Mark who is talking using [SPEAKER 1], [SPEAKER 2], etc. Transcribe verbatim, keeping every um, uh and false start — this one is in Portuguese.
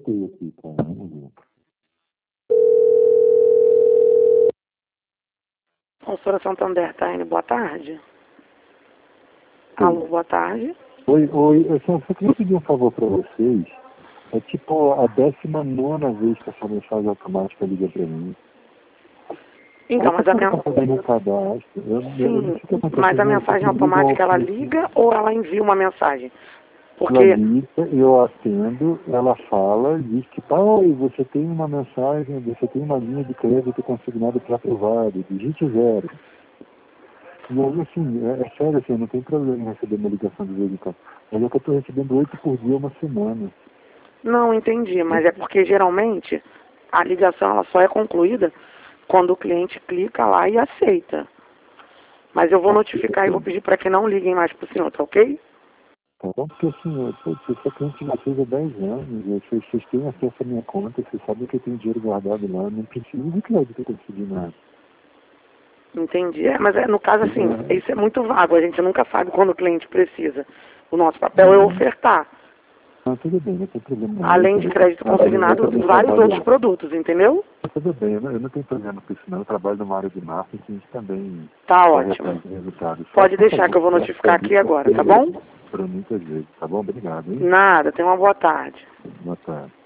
[SPEAKER 1] botei aqui, cara. Vamos ver.
[SPEAKER 2] Consultora Santander, Taine, boa tarde. Alô, boa tarde.
[SPEAKER 1] Oi, oi, eu só, só queria pedir um favor para vocês. É tipo a décima nona vez que essa mensagem automática liga para mim.
[SPEAKER 2] Então, mas a
[SPEAKER 1] minha...
[SPEAKER 2] mensagem...
[SPEAKER 1] cadastro. Eu, eu não
[SPEAKER 2] Sim,
[SPEAKER 1] sei o que acontece,
[SPEAKER 2] mas a
[SPEAKER 1] eu
[SPEAKER 2] mensagem
[SPEAKER 1] eu ligo
[SPEAKER 2] automática, ela
[SPEAKER 1] ao-
[SPEAKER 2] liga ou ela envia uma mensagem?
[SPEAKER 1] Ela
[SPEAKER 2] Porque...
[SPEAKER 1] liga, eu atendo, ela fala, diz que, tá, oi, você tem uma mensagem, você tem uma linha de crédito consignada para aprovado, digite zero. E aí, assim, é, é sério, assim, não tem problema em receber uma ligação de vez em quando. Mas é que eu estou recebendo oito por dia uma semana.
[SPEAKER 2] Não, entendi, mas é porque geralmente a ligação ela só é concluída quando o cliente clica lá e aceita. Mas eu vou notificar e vou pedir para que não liguem mais para o senhor, tá ok?
[SPEAKER 1] Tá bom? Porque assim, eu, pô, eu sou cliente de vocês há dez anos, eu, vocês, vocês têm acesso à minha conta, vocês sabem que eu tenho dinheiro guardado lá, não preciso de crédito para conseguir nada.
[SPEAKER 2] Entendi. É, mas é, no caso, assim,
[SPEAKER 1] É,
[SPEAKER 2] isso é muito vago, a gente nunca sabe quando o cliente precisa. O nosso papel é ofertar,
[SPEAKER 1] não, tudo bem, não tem problema não. Eu
[SPEAKER 2] além de
[SPEAKER 1] também
[SPEAKER 2] crédito
[SPEAKER 1] trabalho, eu
[SPEAKER 2] consignado,
[SPEAKER 1] também
[SPEAKER 2] vários outros
[SPEAKER 1] trabalho,
[SPEAKER 2] produtos, entendeu?
[SPEAKER 1] tudo bem, eu não, eu não tenho problema com isso não, eu trabalho numa área de marketing, a gente também
[SPEAKER 2] Tá
[SPEAKER 1] corre
[SPEAKER 2] ótimo.
[SPEAKER 1] atrás de resultados. Só
[SPEAKER 2] Pode
[SPEAKER 1] por
[SPEAKER 2] deixar que
[SPEAKER 1] favor,
[SPEAKER 2] eu vou
[SPEAKER 1] né?
[SPEAKER 2] notificar aqui agora, tá bom?
[SPEAKER 1] Para muitas vezes, tá bom? Obrigado, hein?
[SPEAKER 2] Nada, tenha uma boa tarde.
[SPEAKER 1] Boa tarde.